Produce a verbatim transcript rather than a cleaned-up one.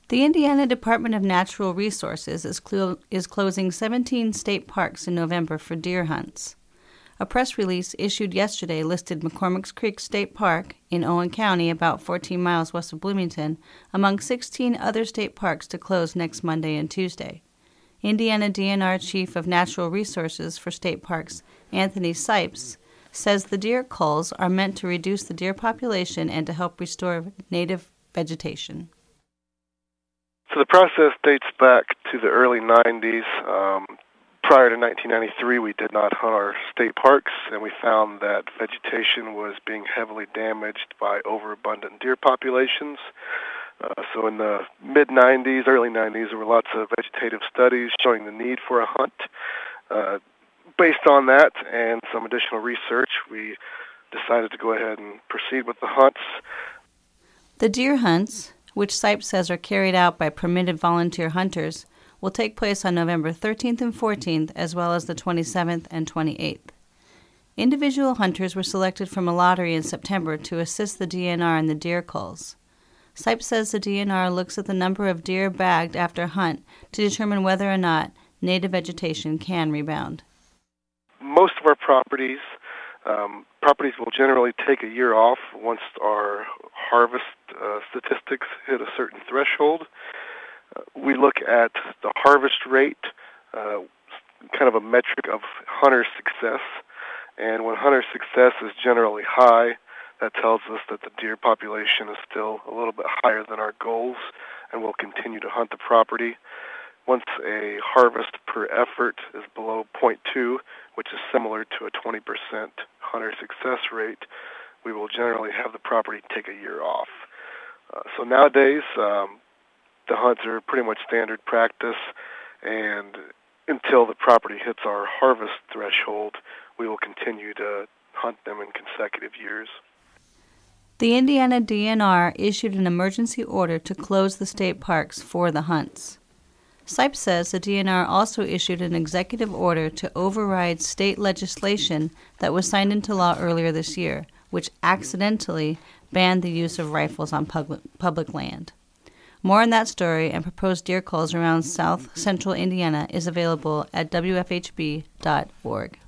The Indiana Department of Natural Resources is, clo- is closing seventeen state parks in November for deer hunts. A press release issued yesterday listed McCormick's Creek State Park in Owen County, about fourteen miles west of Bloomington, among sixteen other state parks to close next Monday and Tuesday. Indiana D N R Chief of Natural Resources for State Parks, Anthony Sipes, says the deer culls are meant to reduce the deer population and to help restore native vegetation. So the process dates back to the early nineties. Um, prior to nineteen ninety-three, we did not hunt our state parks, and we found that vegetation was being heavily damaged by overabundant deer populations. Uh, so in the mid-nineties, early nineties, there were lots of vegetative studies showing the need for a hunt. Uh, based on that and some additional research, we decided to go ahead and proceed with the hunts. The deer hunts, which Sipes says are carried out by permitted volunteer hunters, will take place on November thirteenth and fourteenth, as well as the twenty-seventh and twenty-eighth. Individual hunters were selected from a lottery in September to assist the D N R in the deer culls. Sipes says the D N R looks at the number of deer bagged after a hunt to determine whether or not native vegetation can rebound. Most of our properties, um, properties will generally take a year off once our harvest uh, statistics hit a certain threshold. Uh, we look at the harvest rate, uh, kind of a metric of hunter success, and when hunter success is generally high, that tells us that the deer population is still a little bit higher than our goals, and we'll continue to hunt the property. Once a harvest per effort is below zero point two, which is similar to a twenty percent hunter success rate, we will generally have the property take a year off. Uh, so nowadays, um, the hunts are pretty much standard practice, and until the property hits our harvest threshold, we will continue to hunt them in consecutive years. The Indiana D N R issued an emergency order to close the state parks for the hunts. Sipes says the D N R also issued an executive order to override state legislation that was signed into law earlier this year, which accidentally banned the use of rifles on public, public land. More on that story and proposed deer culls around south central Indiana is available at W F H B dot org.